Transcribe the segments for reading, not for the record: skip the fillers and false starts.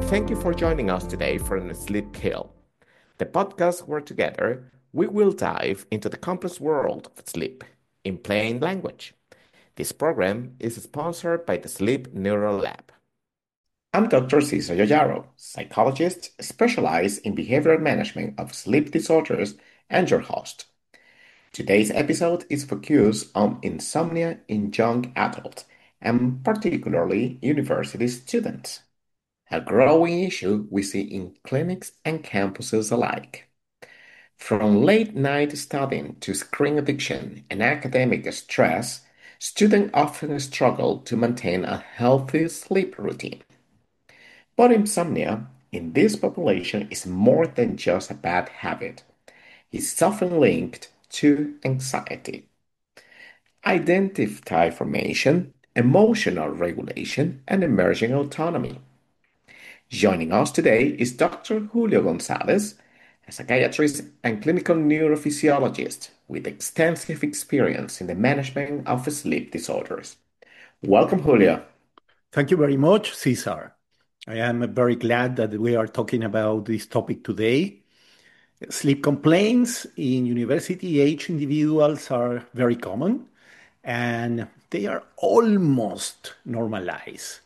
thank you for joining us today for an Sleep Kill, the podcast where together we will dive into the complex world of sleep in plain language. This program is sponsored by the Sleep Neural Lab. I'm Dr. Cesar Yoyaro, psychologist specialized in behavioral management of sleep disorders and your host. Today's episode is focused on insomnia in young adults and particularly university students, a growing issue we see in clinics and campuses alike. From late night studying to screen addiction and academic stress, students often struggle to maintain a healthy sleep routine. But insomnia in this population is more than just a bad habit. It's often linked to anxiety, identity formation, emotional regulation, and emerging autonomy. Joining us today is Dr. Julio Gonzalez, a psychiatrist and clinical neurophysiologist with extensive experience in the management of sleep disorders. Welcome, Julio. Thank you very much, Cesar. I am very glad that we are talking about this topic today. Sleep complaints in university age individuals are very common and they are almost normalized.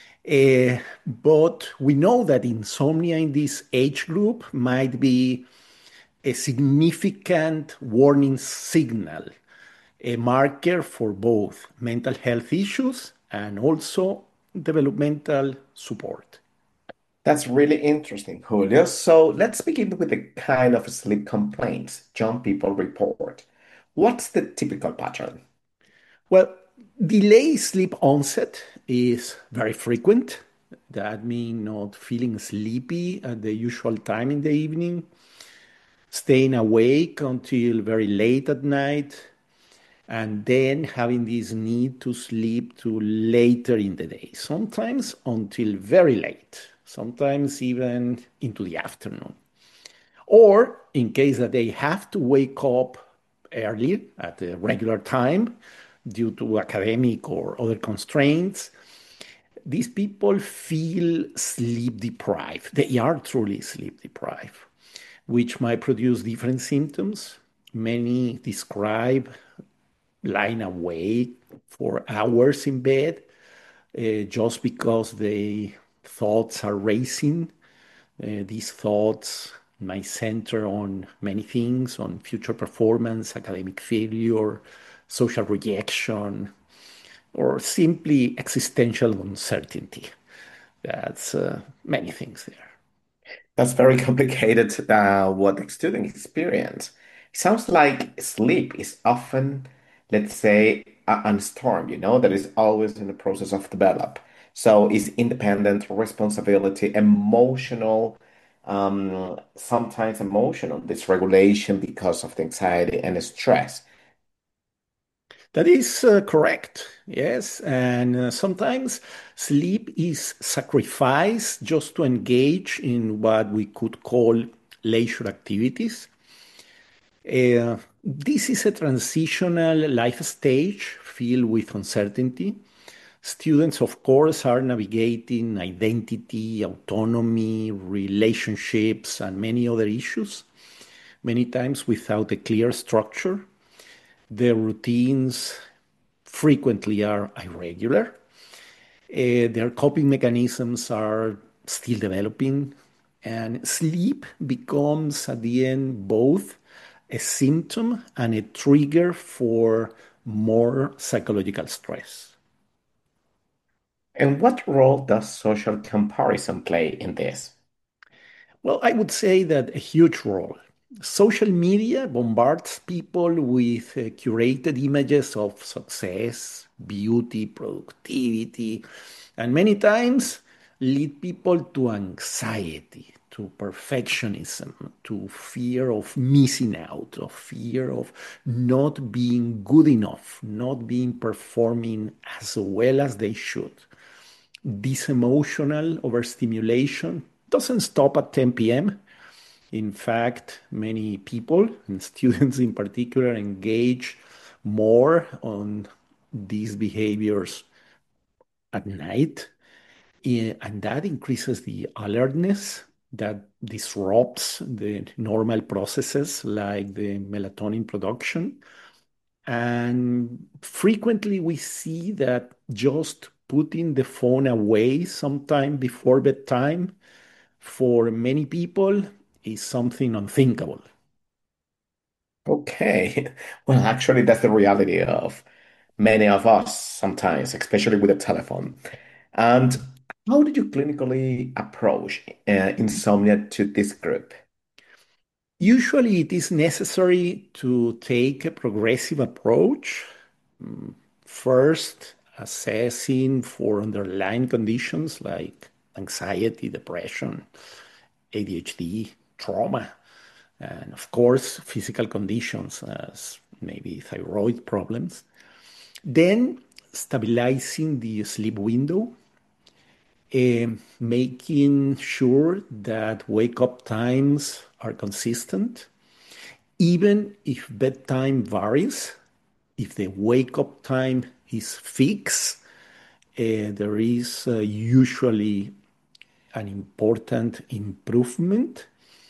But we know that insomnia in this age group might be a significant warning signal, a marker for both mental health issues and also developmental support. That's really interesting, Julio. So let's begin with the kind of sleep complaints young people report. What's the typical pattern? Well, delayed sleep onset is very frequent. That means not feeling sleepy at the usual time in the evening, staying awake until very late at night, and then having this need to sleep to later in the day, sometimes until very late, sometimes even into the afternoon. Or in case that they have to wake up early at a regular time due to academic or other constraints, these people feel sleep deprived. They are truly sleep deprived, which might produce different symptoms. Many describe lying awake for hours in bed just because the thoughts are racing. These thoughts might center on many things, on future performance, academic failure, social rejection, or simply existential uncertainty. That's many things there. That's very complicated, what the student experience. It sounds like sleep is often, let's say, a storm, that is always in the process of develop. So it's independent, responsibility, emotional, sometimes emotional dysregulation because of the anxiety and the stress. That is correct. Yes. And sometimes sleep is sacrificed just to engage in what we could call leisure activities. This is a transitional life stage filled with uncertainty. Students, of course, are navigating identity, autonomy, relationships, and many other issues, many times without a clear structure. Their routines frequently are irregular. Their coping mechanisms are still developing, and sleep becomes, at the end, both a symptom and a trigger for more psychological stress. And what role does social comparison play in this? Well, I would say that a huge role. Social media bombards people with curated images of success, beauty, productivity, and many times lead people to anxiety, to perfectionism, to fear of missing out, of fear of not being good enough, not being performing as well as they should. This emotional overstimulation doesn't stop at 10 p.m. In fact, many people, and students in particular, engage more on these behaviors at night. and that increases the alertness that disrupts the normal processes like the melatonin production. And frequently we see that just putting the phone away sometime before bedtime for many people is something unthinkable. Okay. Well, actually, that's the reality of many of us sometimes, especially with the telephone. And how did you clinically approach insomnia to this group? Usually, it is necessary to take a progressive approach. Mm, First, assessing for underlying conditions like anxiety, depression, ADHD, trauma, and of course, physical conditions as maybe thyroid problems. Then, stabilizing the sleep window, making sure that wake up times are consistent. Even if bedtime varies, if the wake up time is fixed, there is usually an important improvement.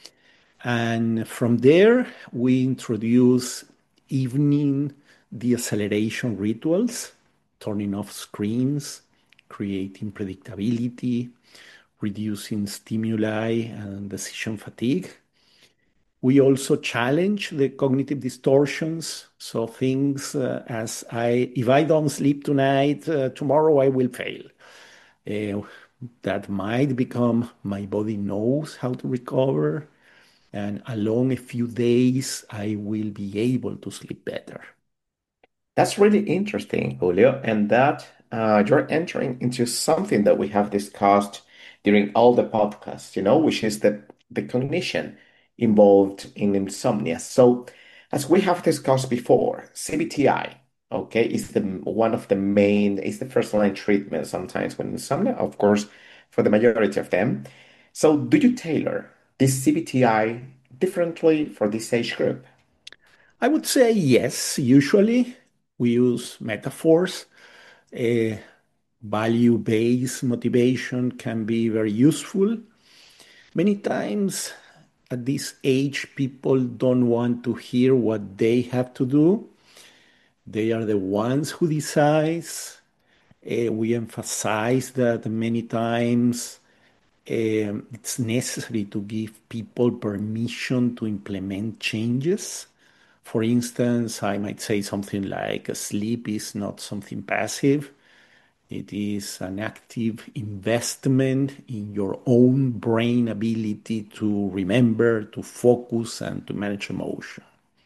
And from there, we introduce evening deceleration rituals, turning off screens, creating predictability, reducing stimuli and decision fatigue. We also challenge the cognitive distortions. So things if I don't sleep tonight, tomorrow I will fail. Uh, that might become my body knows how to recover, and along a few days, I will be able to sleep better. That's really interesting, Julio, and that you're entering into something that we have discussed during all the podcasts, which is the cognition involved in insomnia. So, as we have discussed before, CBTI, okay, is the one of the main, is the first line treatment sometimes when insomnia, of course, for the majority of them. So, do you tailor this CBTI differently for this age group? I would say yes. Usually, we use metaphors. Uh, Value-based motivation can be very useful. Many times at this age, people don't want to hear what they have to do. They are the ones who decides. We emphasize that many times it's necessary to give people permission to implement changes. For instance, I might say something like sleep is not something passive. It is an active investment in your own brain ability to remember, to focus, and to manage emotion.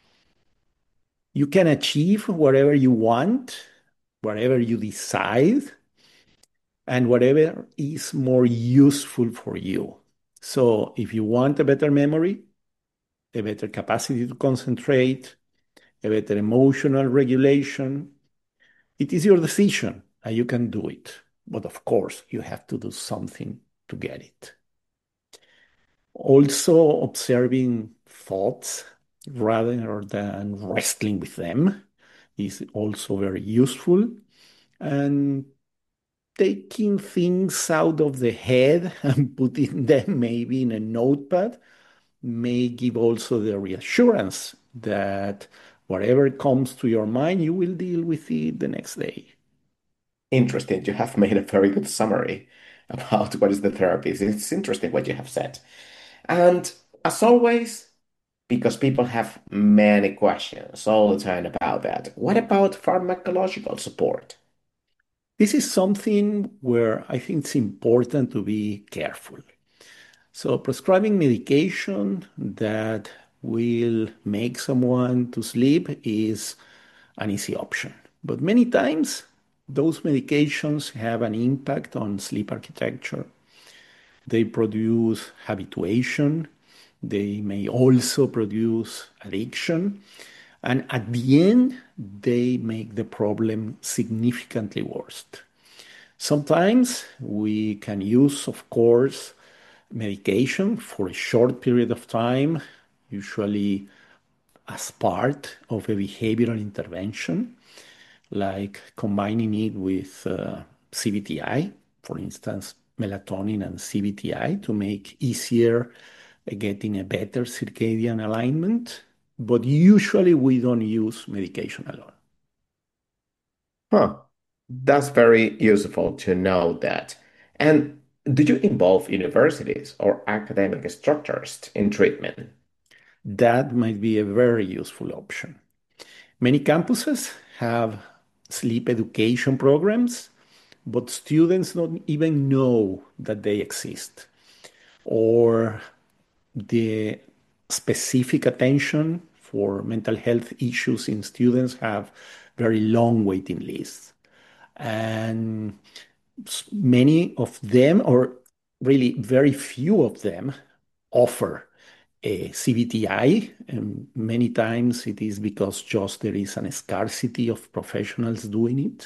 You can achieve whatever you want, whatever you decide, and whatever is more useful for you. So, if you want a better memory, a better capacity to concentrate, a better emotional regulation, it is your decision and you can do it. But of course, you have to do something to get it. Also, observing thoughts rather than wrestling with them is also very useful. And taking things out of the head and putting them maybe in a notepad may give also the reassurance that whatever comes to your mind, you will deal with it the next day. Interesting. You have made a very good summary about what is the therapy. It's interesting what you have said. And as always, because people have many questions all the time about that, what about pharmacological support? This is something where I think it's important to be careful. So, prescribing medication that will make someone to sleep is an easy option. But many times, those medications have an impact on sleep architecture. They produce habituation. They may also produce addiction. And at the end, they make the problem significantly worse. Sometimes we can use, of course, medication for a short period of time, usually as part of a behavioral intervention, like combining it with CBTI, for instance, melatonin and CBTI to make easier getting a better circadian alignment, but usually we don't use medication alone. Huh. That's very useful to know that. And do you involve universities or academic structures in treatment? That might be a very useful option. Many campuses have sleep education programs, but students don't even know that they exist, or the specific attention for mental health issues in students have very long waiting lists. And many of them, or really very few of them, offer a CBTI, and many times it is because just there is a scarcity of professionals doing it.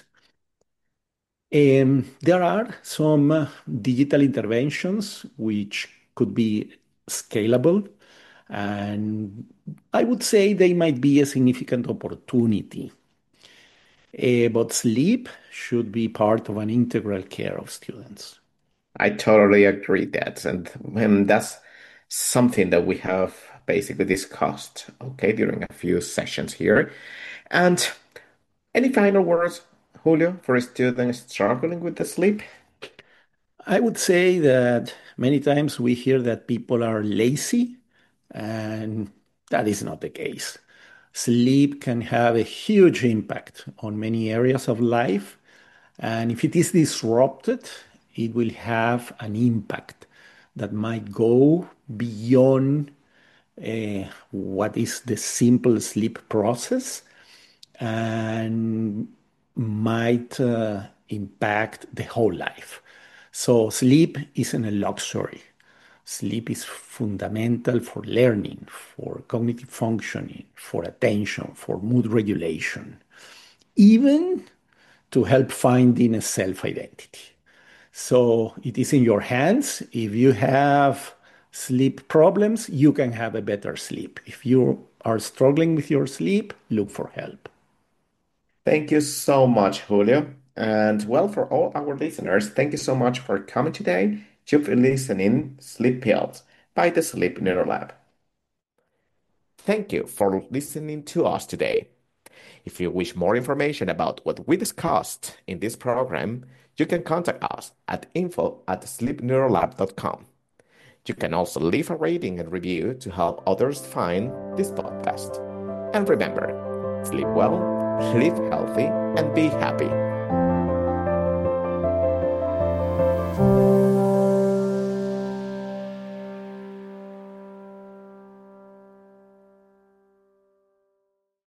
There are some digital interventions which could be scalable, and I would say they might be a significant opportunity. But sleep should be part of an integral care of students. I totally agree that, and that's something that we have basically discussed, okay, during a few sessions here. And any final words, Julio, for students struggling with the sleep? I would say that many times we hear that people are lazy, and that is not the case. Sleep can have a huge impact on many areas of life, and if it is disrupted, it will have an impact that might go beyond what is the simple sleep process and might impact the whole life. So, sleep isn't a luxury. Sleep is fundamental for learning, for cognitive functioning, for attention, for mood regulation, even to help finding a self identity. So it is in your hands. If you have sleep problems, you can have a better sleep. If you are struggling with your sleep, look for help. Thank you so much, Julio. And well, for all our listeners, thank you so much for coming today. You've been listening Sleep Pills by the Sleep Neurolab. Thank you for listening to us today. If you wish more information about what we discussed in this program, you can contact us at info@sleepneurolab.com. You can also leave a rating and review to help others find this podcast. And remember, sleep well, live healthy, and be happy.